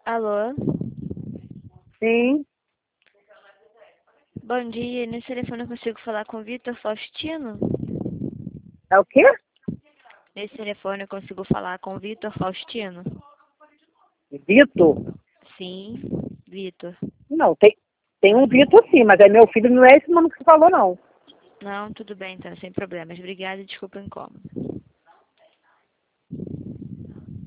Alô? Sim. Bom dia, nesse telefone eu consigo falar com o Vitor Faustino? É o quê? Nesse telefone eu consigo falar com o Vitor Faustino? Vitor? Sim, Vitor. Não, tem um Vitor sim, mas é meu filho, não é esse nome que você falou, não. Não, tudo bem, então, sem problemas. Obrigada e desculpa o incômodo.